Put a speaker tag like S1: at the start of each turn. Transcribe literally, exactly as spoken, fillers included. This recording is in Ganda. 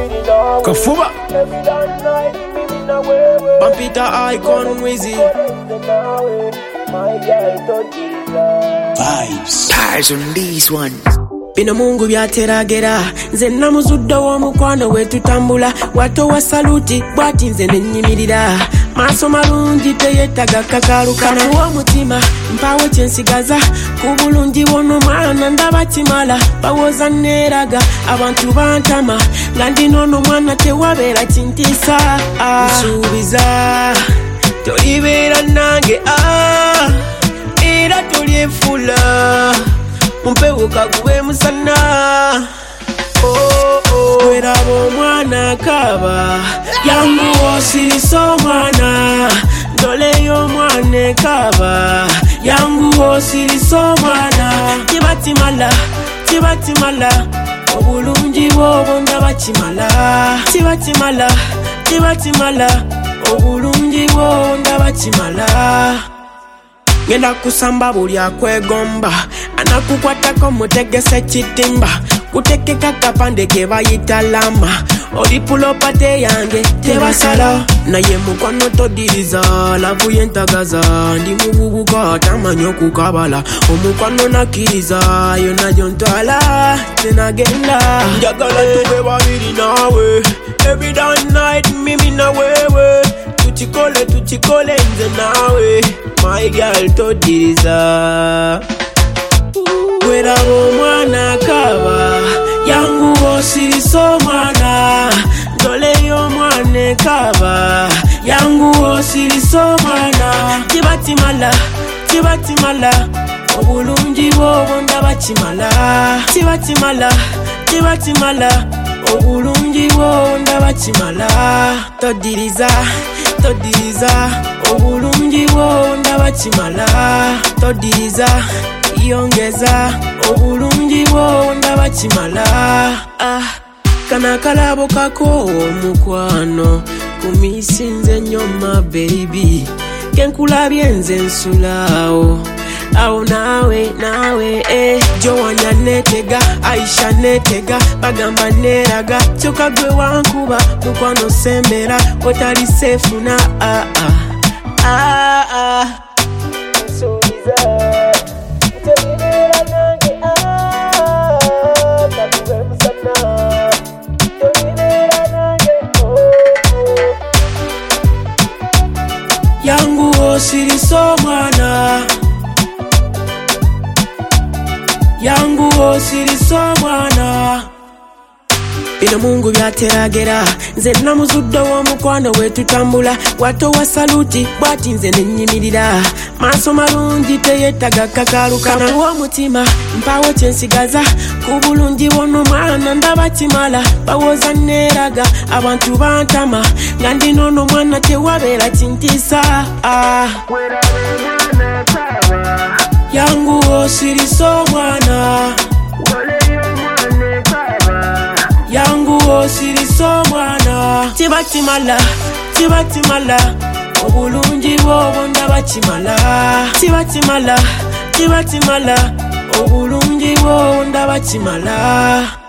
S1: Kafuba Pampita Icon Wizzy Vibes
S2: Pars on these ones.
S3: Bino mungu byateragera nze namuzudde w'omukwano we tutambula wato wa saluti bwati nze nenyimirira maaso malungi teyetaga kakalukana w'omutima mpawo kyensigaza ku bulungi bw'ono mwana ndaba kimala bawoza neeraga abantu bantama nga ndina ono mwana tewabeera kintiisa nsuubiza tolibeera nange ah, era tolyefula Mpewo kakuwe musana Oh oh Werabo mwana kaba Yangu osiriso mwana Dole yo mwane kaba Yangu osiriso mwana Tibati mala Tibati mala Obulungi bobo ndabati mala Tibati mala Tibati mala Obulungi bobo ndabati mala Ngenda kusamba buli akwegomba anakukwatako mutegese kitimba kutekeka kapande ke bayita lama olipulopate yange tebasala naye mukwano todiriza lavu yentagaza ndi mububuka tamanyo kukabala omukwano nakiriza yona jontwala tenagenda njagala tube babiri nawe every damn night mimi na wewe tuchikole tuchikole nze nawe my girl todiriza Werabo mwana kaba Yangu osiriso mwana Dole yo mwane kaba Yangu osiriso mwana Tibati mala Tibati mala Obulungi bobo ndabati mala Tibati mala Tibati mala Obulungi bobo ndabati mala Todiriza Todiriza Obulungi bobo ndabati mala Todiriza Yongeza obulungi bwo ndaba kimala ah kana kalabo kako mukwano kumisinze nyoma baby kenkulabye nze nsulawo awo nawe nawe eh Joanya netega Aisha netega bagamba neraga kyoka gwe wankuba mukwano sembera otali safe na ah ah ah ah so bizarre Yangu osiriso mwana Yangu osiriso mwana Bino mungu byateragera nze namuzudde w'omukwano we tutambula wato wa saluti bwati nze nenyimirira maaso malungi teyetaga kakalukana w'omutima mpawo kyensigaza ku bulungi bw'ono mwana ndaba kimala bawoza neeraga abantu bantama nga ndina ono mwana tewabeera kintiisa ah. Yangu osiriso mwana Yangu osiriso mwana Tibati mala Tibati mala Obulungi bobo ndaba kimala Tibati mala Tibati mala Obulungi bobo ndaba kimala